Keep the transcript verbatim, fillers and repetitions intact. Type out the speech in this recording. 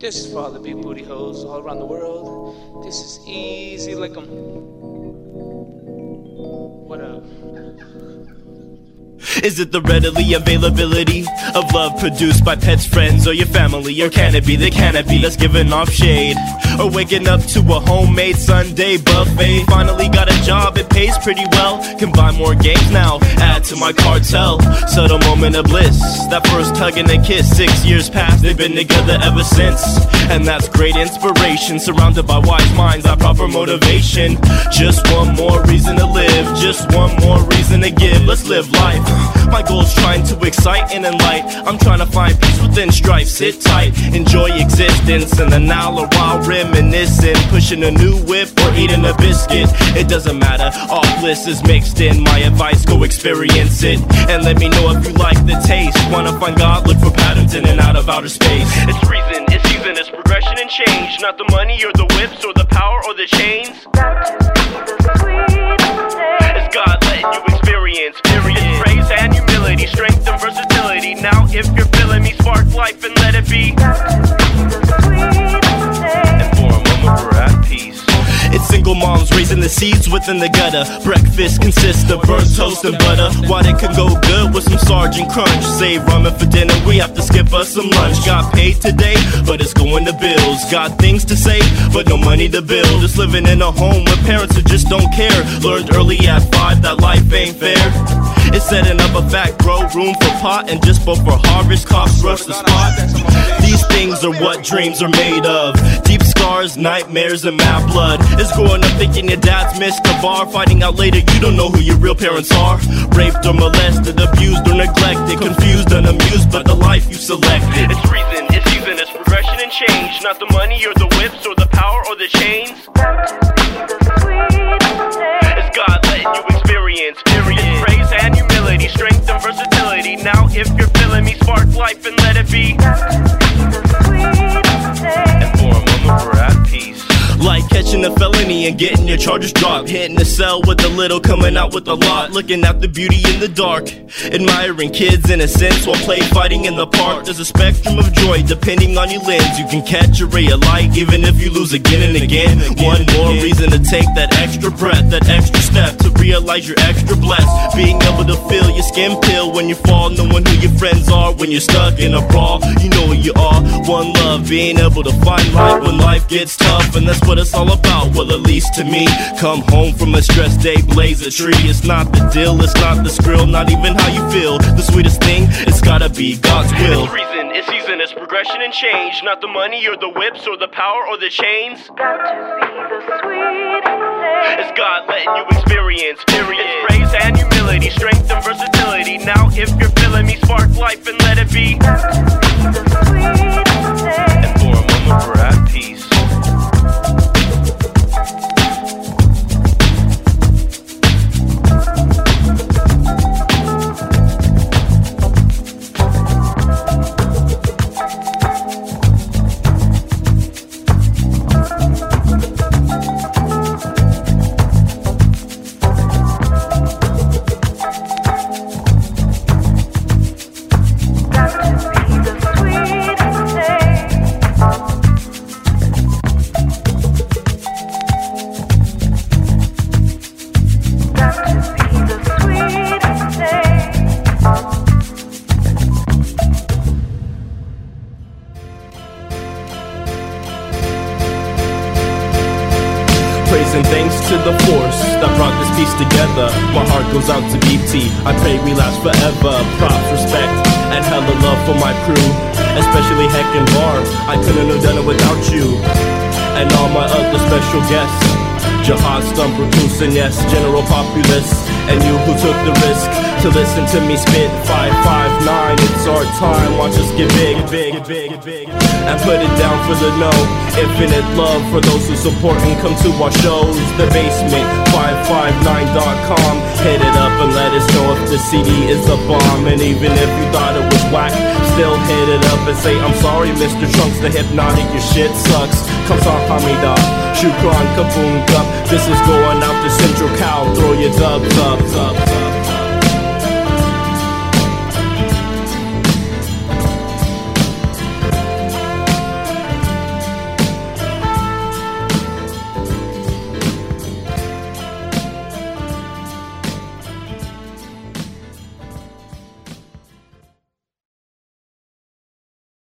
This is for all the big booty hoes all around the world. This is easy like I'm. What up? Is it the readily availability of love produced by pets, friends, or your family? Or can it be the canopy that's giving off shade? Or waking up to a homemade Sunday buffet? Finally got a job, it pays pretty well. Can buy more games now, add to my cartel. Subtle moment of bliss, that first hug and a kiss. Six years past, they've been together ever since. And that's great inspiration, surrounded by wise minds, that proper motivation. Just one more reason to live, just one more reason to give. Let's live life. My goal's trying to excite and enlighten. I'm trying to find peace within strife. Sit tight, enjoy existence, and then now a while reminiscing. Pushing a new whip or eating a biscuit, it doesn't matter, all bliss is mixed in. My advice, go experience it, and let me know if you like the taste. Wanna find God, look for patterns in and out of outer space. It's reason, it's season, it's progression and change. Not the money or the whips or the power or the chains. It's God letting you experience, period. It's praise and humility, strength and versatility. Now if you're feeling me, spark life and let it be. And for a moment we're at peace. It's single moms raising the seeds within the gutter. Breakfast consists of burnt toast and butter. While it can go good with some Sergeant Crunch. Save ramen for dinner, we have to skip us some lunch. Got paid today, but it's going to bills. Got things to say, but no money to build. Just living in a home with parents who just don't care. Learned early at five that life ain't fair. It's setting up a fat grow room for pot, and just before harvest, cops rush the spot. These things are what dreams are made of. Deep scars, nightmares, and mad blood. It's growing up thinking your dad's missed the bar. Finding out later you don't know who your real parents are. Raped or molested, abused or neglected. Confused and amused by the life you selected. It's reason, it's season, it's progression and change. Not the money or the whips or the power or the chains. It's God letting you experience, period. It's praise and humility, strength and versatility. Now if you're feeling me, spark life and let it be. And for a moment we're at peace. Like catching a felony and getting your charges dropped. Hitting the cell with a little, coming out with a lot. Looking at the beauty in the dark, admiring kids' innocence while play fighting in the park. There's a spectrum of joy depending on your lens. You can catch a ray of light even if you lose again and again. One more reason to take that extra breath, that extra step to realize you're extra blessed. Being able to feel your skin peel when you fall, knowing who your friends are when you're stuck in a brawl. You know who you are, one love, being able to find light when life gets tough. And that's what it's all about, well at least to me. Come home from a stress day, blaze a tree. It's not the deal, it's not the skrill, not even how you feel. The sweetest thing, it's gotta be God's will. It's reason, it's season, it's progression and change. Not the money or the whips or the power or the chains. Got to be the sweetest thing. It's God letting you experience, period. It's praise and humility, strength and versatility. Now if you're feeling me, spark life and let it be. Got to be the sweetest thing. And for a moment we're at peace. Praise and thanks to the force that brought this piece together. My heart goes out to B T, I pray we last forever. Props, respect, and hella love for my crew, especially Heck and Bar. I couldn't have done it without you. And all my other special guests, Jihad, Stump, Recluse, and yes, General Populace. And you who took the risk to listen to me spit. Five five nine, it's our time, watch us get big, big, big, big, and put it down for the no. Infinite love for those who support and come to our shows. The Basement, five five nine dot com. Hit it up and let us know if the C D is a bomb. And even if you thought it was whack, still hit it up and say, I'm sorry Mister Trunks, the Hypnotic, your shit sucks. Kamsahamnida, Shukran, Kaboom, Cup. This is going out to Central Cal, throw your dubs up, up, up.